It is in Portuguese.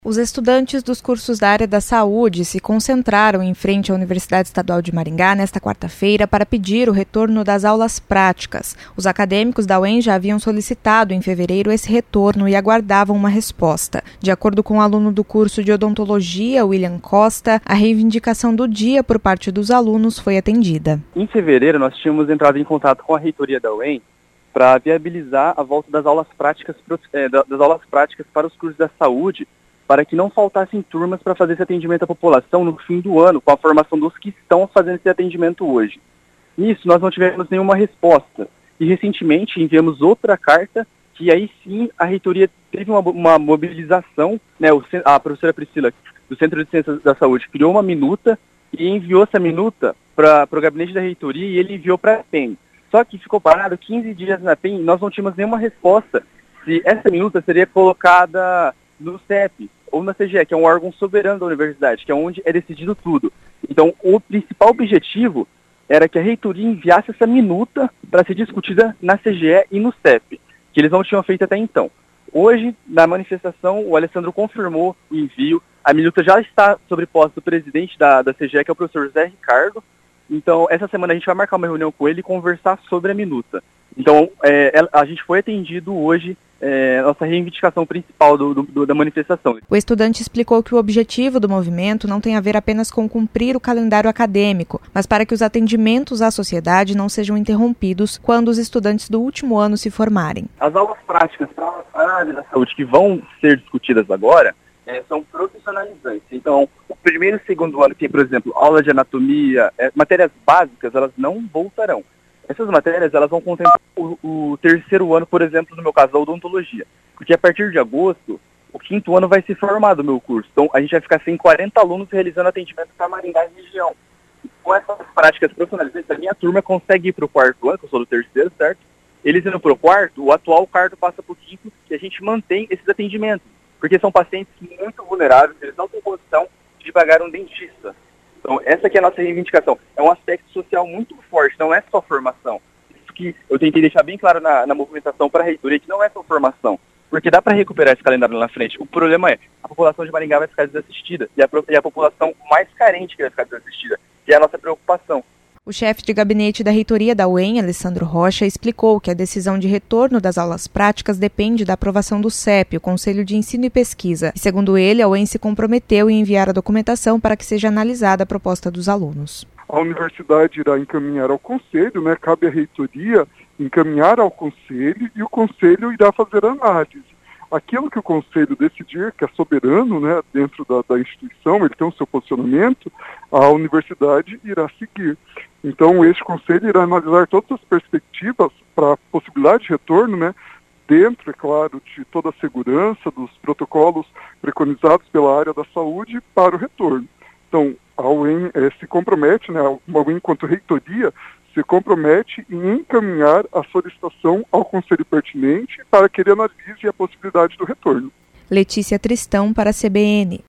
Os estudantes dos cursos da área da saúde se concentraram em frente à Universidade Estadual de Maringá nesta quarta-feira para pedir o retorno das aulas práticas. Os acadêmicos da UEM já haviam solicitado em fevereiro esse retorno e aguardavam uma resposta. De acordo com o aluno do curso de odontologia, William Costa, a reivindicação do dia por parte dos alunos foi atendida. Em fevereiro, nós tínhamos entrado em contato com a reitoria da UEM para viabilizar a volta das aulas práticas para os cursos da saúde, para que não faltassem turmas para fazer esse atendimento à população no fim do ano, com a formação dos que estão fazendo esse atendimento hoje. Nisso, nós não tivemos nenhuma resposta. E, recentemente, enviamos outra carta, que aí sim a reitoria teve uma mobilização, né, a professora Priscila, do Centro de Ciências da Saúde, criou uma minuta e enviou essa minuta para o gabinete da reitoria e ele enviou para a PEN. Só que ficou parado 15 dias na PEN e nós não tínhamos nenhuma resposta se essa minuta seria colocada no CEP ou na CGE, que é um órgão soberano da universidade, que é onde é decidido tudo. Então, o principal objetivo era que a reitoria enviasse essa minuta para ser discutida na CGE e no CEP, que eles não tinham feito até então. Hoje, na manifestação, o Alessandro confirmou o envio. A minuta já está sob posse do presidente da CGE, que é o professor José Ricardo. Então, essa semana a gente vai marcar uma reunião com ele e conversar sobre a minuta. Então, a gente foi atendido hoje, nossa reivindicação principal da manifestação. O estudante explicou que o objetivo do movimento não tem a ver apenas com cumprir o calendário acadêmico, mas para que os atendimentos à sociedade não sejam interrompidos quando os estudantes do último ano se formarem. As aulas práticas para a área da saúde que vão ser discutidas agora são profissionalizantes. Então, o primeiro e segundo ano tem, por exemplo, aula de anatomia, matérias básicas, elas não voltarão. Essas matérias, elas vão contemplar o terceiro ano, por exemplo, no meu caso, da odontologia. Porque a partir de agosto, o quinto ano vai se formar do meu curso. Então, a gente vai ficar sem 40 alunos realizando atendimento para Maringá e região. Com essas práticas profissionalizantes, a minha turma consegue ir para o quarto ano, que eu sou do terceiro, certo? Eles indo para o quarto, o atual quarto passa para o quinto e a gente mantém esses atendimentos. Porque são pacientes muito vulneráveis, eles não têm condição de pagar um dentista. Então, essa aqui é a nossa reivindicação. É um aspecto social muito forte, não é só formação. Isso que eu tentei deixar bem claro na movimentação para a reitoria, que não é só formação. Porque dá para recuperar esse calendário lá na frente. O problema é, a população de Maringá vai ficar desassistida. E a população mais carente que vai ficar desassistida, que é a nossa preocupação. O chefe de gabinete da reitoria da UEM, Alessandro Rocha, explicou que a decisão de retorno das aulas práticas depende da aprovação do CEP, o Conselho de Ensino e Pesquisa. E, segundo ele, a UEM se comprometeu em enviar a documentação para que seja analisada a proposta dos alunos. A universidade irá encaminhar ao Conselho, cabe à reitoria encaminhar ao Conselho e o Conselho irá fazer a análise. Aquilo que o Conselho decidir, que é soberano, dentro da instituição, ele tem o seu posicionamento, a universidade irá seguir. Então, este Conselho irá analisar todas as perspectivas para a possibilidade de retorno, dentro, é claro, de toda a segurança, dos protocolos preconizados pela área da saúde para o retorno. Então, a UEM se compromete, a UEM, enquanto reitoria, se compromete em encaminhar a solicitação ao Conselho pertinente para que ele analise a possibilidade do retorno. Letícia Tristão para a CBN.